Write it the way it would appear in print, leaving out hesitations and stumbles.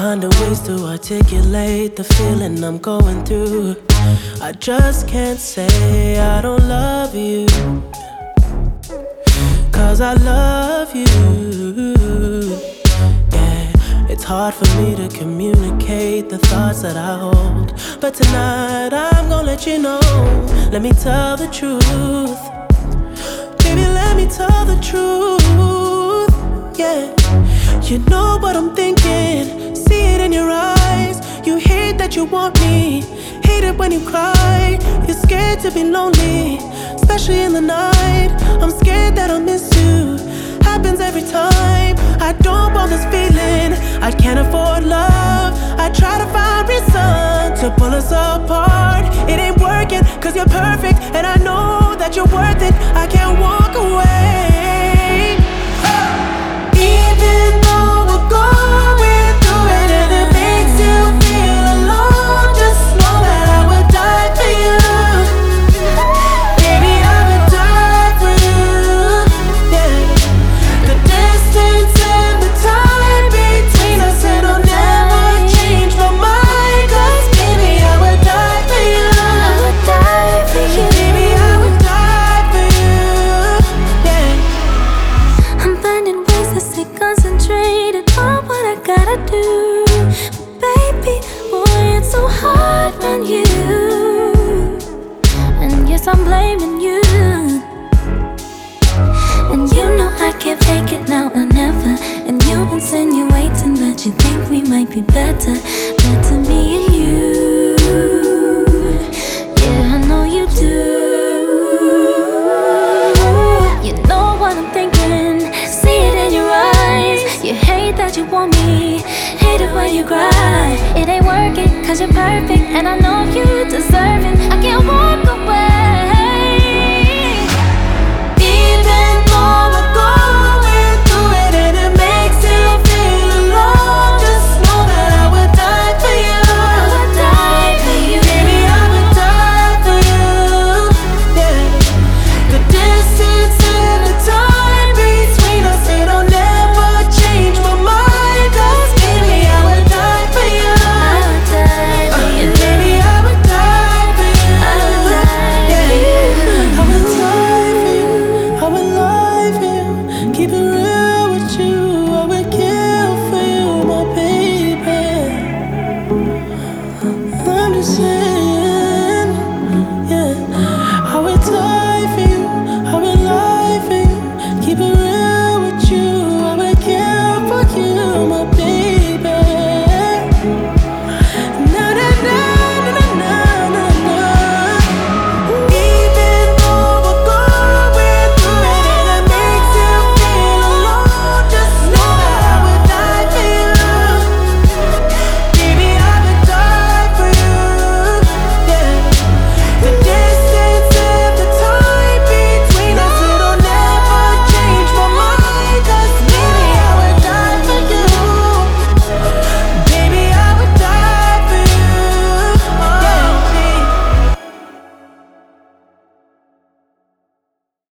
finding ways to articulate the feeling I'm going through. I just can't say I don't love you, 'cause I love you. Yeah, it's hard for me to communicate the thoughts that I hold, but tonight I'm gonna let you know. Let me tell the truth. Baby, let me tell the truth. Yeah, you know what I'm thinking. See it in your eyes. You hate that you want me. Hate it when you cry. You're scared to be lonely, especially in the night. I'm scared that I'll miss you. Happens every time. I don't want this feeling. I can't afford love. I try to find reason to pull us apart. It ain't working, 'cause you're perfect, and I know that you're worth it. I can't walk away. Even though we're going through it and it makes you feel alone, just know that I would die for you. Baby, I would die for you. Yeah. The distance and the time between us, it'll never change my mind. 'Cause baby, I would die for you. I would die for you. Baby, I would die for you. Yeah. I'm finding ways to stay concentrated on what I gotta do. Baby, boy, it's so hard on you. And yes, I'm blaming you. And you know I can't fake it now or never. And you insinuating that you think we might be better me and you. Yeah, I know you do. You know what I'm thinking. See it in your eyes. You hate that you want me. Hate it when you cry. It ain't working, 'cause you're perfect, and I know you deserve it. I can't walk away.